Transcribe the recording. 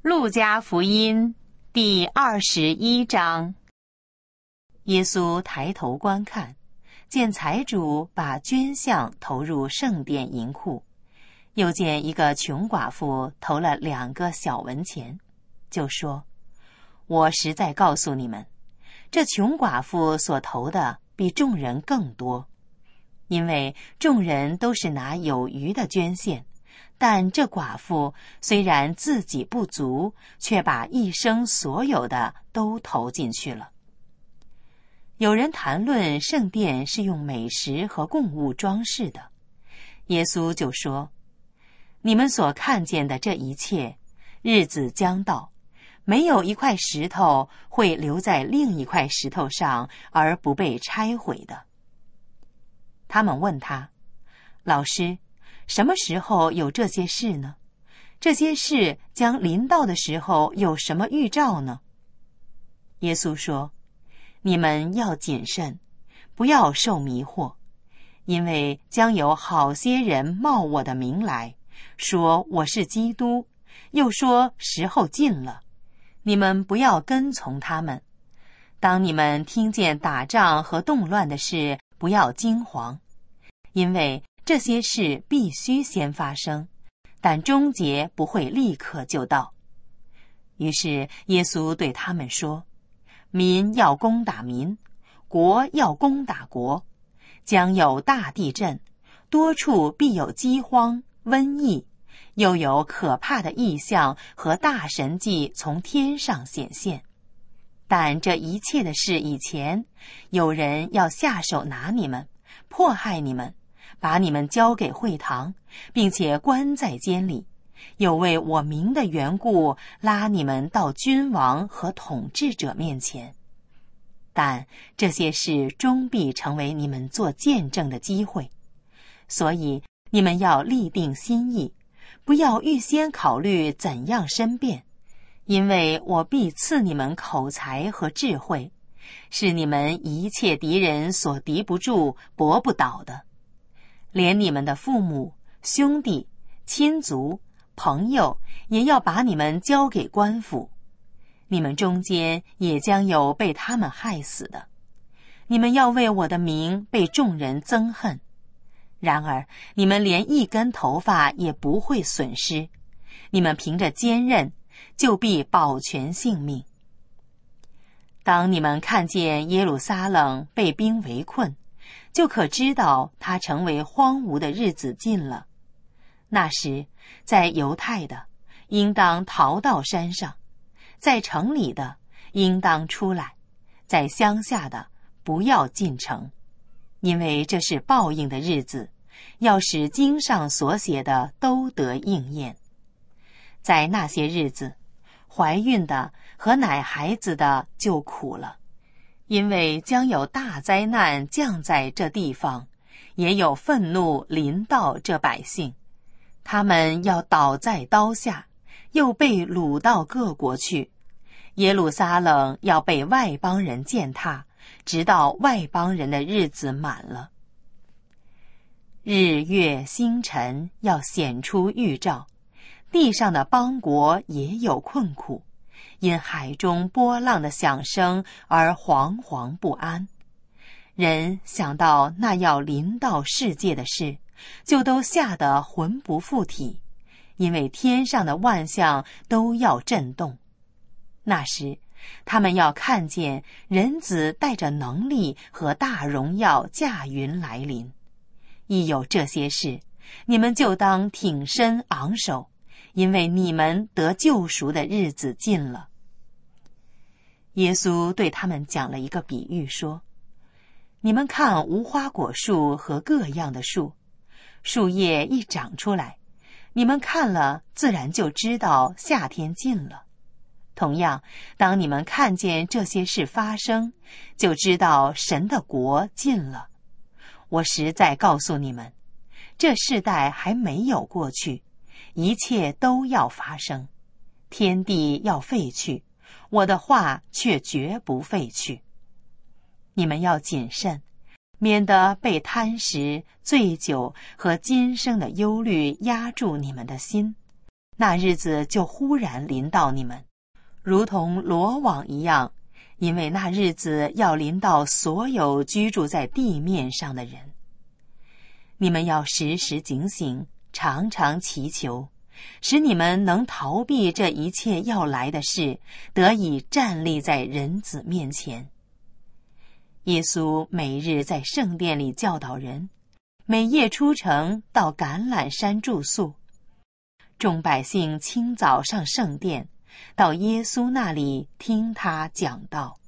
路加福音第21章。耶稣抬头观看，见财主把捐项投入圣殿银库，又见一个穷寡妇投了2个小文钱，就说：我实在告诉你们，这穷寡妇所投的比众人更多，因为众人都是拿有余的捐献，但这寡妇虽然自己不足，却把一生所有的都投进去了。有人谈论圣殿是用美食和供物装饰的，耶稣就说：你们所看见的这一切，日子将到，没有一块石头会留在另一块石头上而不被拆毁的。他们问他：老师，什么时候有这些事呢？这些事将临到的时候有什么预兆呢？耶稣说：你们要谨慎，不要受迷惑，因为将有好些人冒我的名来，说我是基督，又说时候近了。你们不要跟从他们。当你们听见打仗和动乱的事，不要惊惶，因为这些事必须先发生，但终结不会立刻就到。于是耶稣对他们说：民要攻打民，国要攻打国，将有大地震，多处必有饥荒、瘟疫，又有可怕的异象和大神迹从天上显现。但这一切的事以前，有人要下手拿你们，迫害你们，把你们交给会堂，并且关在监里，又为我名的缘故拉你们到君王和统治者面前。但这些事终必成为你们做见证的机会，所以你们要立定心意，不要预先考虑怎样申辩，因为我必赐你们口才和智慧，是你们一切敌人所敌不住、搏不倒的。连你们的父母、兄弟、亲族、朋友也要把你们交给官府，你们中间也将有被他们害死的。你们要为我的名被众人憎恨，然而你们连一根头发也不会损失，你们凭着坚韧就必保全性命。当你们看见耶路撒冷被兵围困，就可知道它成为荒芜的日子近了。那时，在犹太的应当逃到山上，在城里的应当出来，在乡下的不要进城，因为这是报应的日子，要使经上所写的都得应验。在那些日子，怀孕的和奶孩子的就苦了，因为将有大灾难降在这地方，也有愤怒临到这百姓，他们要倒在刀下，又被掳到各国去。耶路撒冷要被外邦人践踏，直到外邦人的日子满了。日月星辰要显出预兆，地上的邦国也有困苦，因海中波浪的响声而惶惶不安。人想到那要临到世界的事，就都吓得魂不附体，因为天上的万象都要震动。那时，他们要看见人子带着能力和大荣耀驾云来临。一有这些事，你们就当挺身昂首，因为你们得救赎的日子近了。耶稣对他们讲了一个比喻，说：你们看无花果树和各样的树，树叶一长出来，你们看了自然就知道夏天近了。同样，当你们看见这些事发生，就知道神的国近了。我实在告诉你们，这世代还没有过去，一切都要发生。天地要废去，我的话却绝不废去。你们要谨慎，免得被贪食、醉酒和今生的忧虑压住你们的心， 那日子就忽然临到你们，如同罗网一样，因为那日子要临到所有居住在地面上的人。你们要时时警醒，常常祈求，使你们能逃避这一切要来的事，得以站立在人子面前。耶稣每日在圣殿里教导人，每夜出城到橄榄山住宿。众百姓清早上圣殿，到耶稣那里听他讲道。